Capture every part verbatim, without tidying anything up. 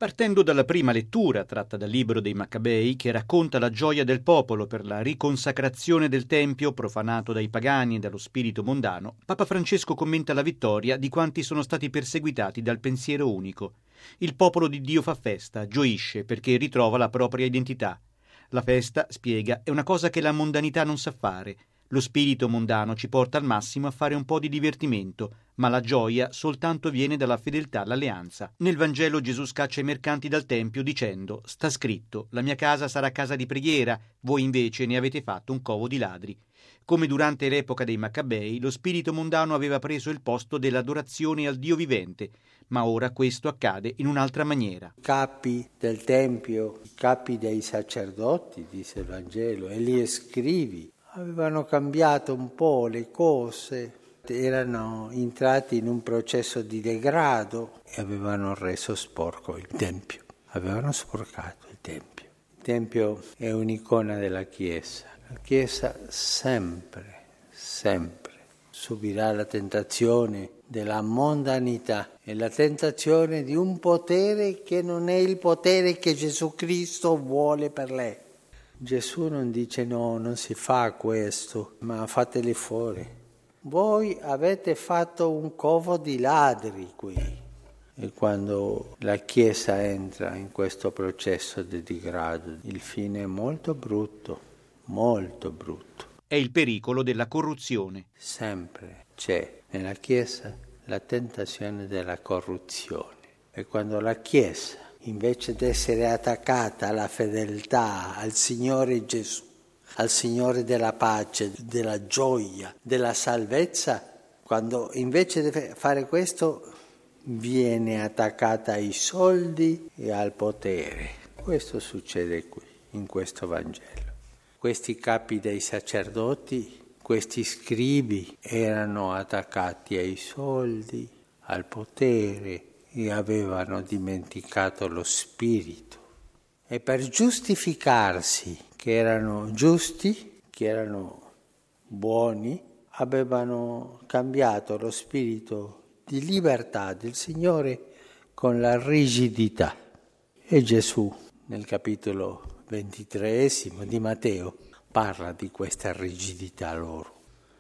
Partendo dalla prima lettura, tratta dal libro dei Maccabei, che racconta la gioia del popolo per la riconsacrazione del Tempio profanato dai pagani e dallo spirito mondano, Papa Francesco commenta la vittoria di quanti sono stati perseguitati dal pensiero unico. Il popolo di Dio fa festa, gioisce perché ritrova la propria identità. La festa, spiega, è una cosa che la mondanità non sa fare. Lo spirito mondano ci porta al massimo a fare un po' di divertimento, ma la gioia soltanto viene dalla fedeltà all'alleanza. Nel Vangelo Gesù scaccia i mercanti dal Tempio dicendo: «Sta scritto, la mia casa sarà casa di preghiera, voi invece ne avete fatto un covo di ladri». Come durante l'epoca dei Maccabei, lo spirito mondano aveva preso il posto dell'adorazione al Dio vivente, ma ora questo accade in un'altra maniera. I capi del Tempio, i capi dei sacerdoti, dice il Vangelo, e gli scribi avevano cambiato un po' le cose, erano entrati in un processo di degrado e avevano reso sporco il Tempio, avevano sporcato il Tempio. Il Tempio è un'icona della Chiesa. La Chiesa sempre, sempre subirà la tentazione della mondanità e la tentazione di un potere che non è il potere che Gesù Cristo vuole per lei. Gesù non dice no, non si fa questo, ma fateli fuori. Voi avete fatto un covo di ladri qui. E quando la Chiesa entra in questo processo di degrado, il fine è molto brutto, molto brutto. È il pericolo della corruzione. Sempre c'è nella Chiesa la tentazione della corruzione. E quando la Chiesa, invece di essere attaccata alla fedeltà al Signore Gesù, al Signore della pace, della gioia, della salvezza, quando invece di fare questo viene attaccata ai soldi e al potere. Questo succede qui, in questo Vangelo. Questi capi dei sacerdoti, questi scribi erano attaccati ai soldi, al potere e avevano dimenticato lo spirito. E per giustificarsi che erano giusti, che erano buoni, avevano cambiato lo spirito di libertà del Signore con la rigidità. E Gesù, nel capitolo ventitreesimo di Matteo, parla di questa rigidità loro.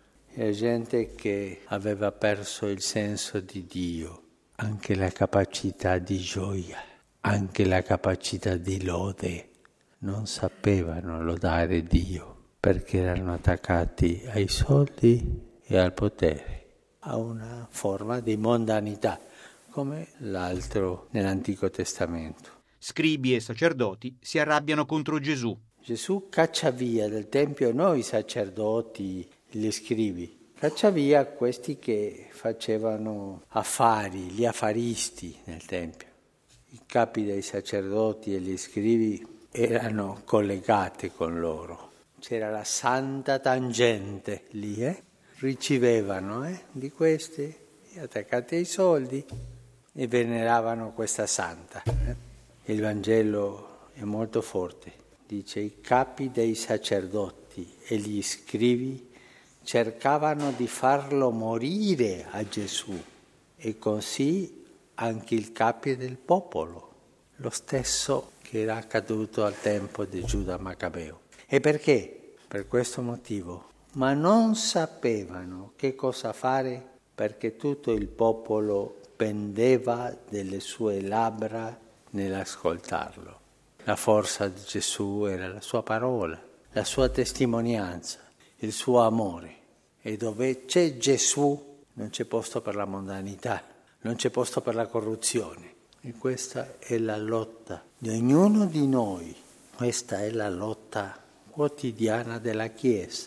È gente che aveva perso il senso di Dio, anche la capacità di gioia, anche la capacità di lode. Non sapevano lodare Dio perché erano attaccati ai soldi e al potere, a una forma di mondanità, come l'altro nell'Antico Testamento. Scribi e sacerdoti si arrabbiano contro Gesù. Gesù caccia via dal Tempio noi sacerdoti, gli scribi, caccia via questi che facevano affari, gli affaristi nel Tempio. I capi dei sacerdoti e gli scribi erano collegati con loro. C'era la santa tangente lì, eh? Ricevevano eh, di questi, attaccati ai soldi, e veneravano questa santa. Eh? Il Vangelo è molto forte. Dice: i capi dei sacerdoti e gli scribi cercavano di farlo morire a Gesù, e così anche i capi del popolo, lo stesso che era accaduto al tempo di Giuda Maccabeo. E perché? Per questo motivo. Ma non sapevano che cosa fare, perché tutto il popolo pendeva delle sue labbra nell'ascoltarlo. La forza di Gesù era la sua parola, la sua testimonianza, il suo amore. E dove c'è Gesù non c'è posto per la mondanità, non c'è posto per la corruzione. E questa è la lotta di ognuno di noi. Questa è la lotta quotidiana della Chiesa.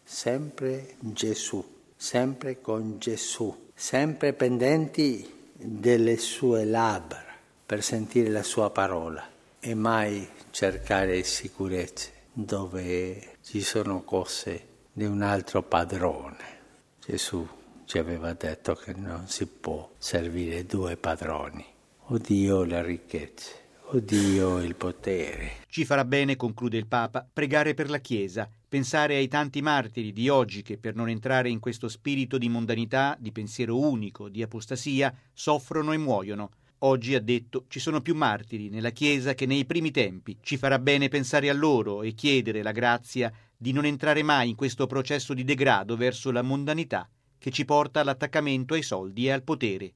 Sempre Gesù, sempre con Gesù, sempre pendenti delle sue labbra per sentire la sua parola e mai cercare sicurezze dove ci sono cose di un altro padrone. Gesù ci aveva detto che non si può servire due padroni, o Dio o le ricchezze, o Dio e il potere. Ci farà bene, conclude il Papa, pregare per la Chiesa, pensare ai tanti martiri di oggi che per non entrare in questo spirito di mondanità, di pensiero unico, di apostasia, soffrono e muoiono. Oggi, ha detto, ci sono più martiri nella Chiesa che nei primi tempi. Ci farà bene pensare a loro e chiedere la grazia di non entrare mai in questo processo di degrado verso la mondanità che ci porta all'attaccamento ai soldi e al potere.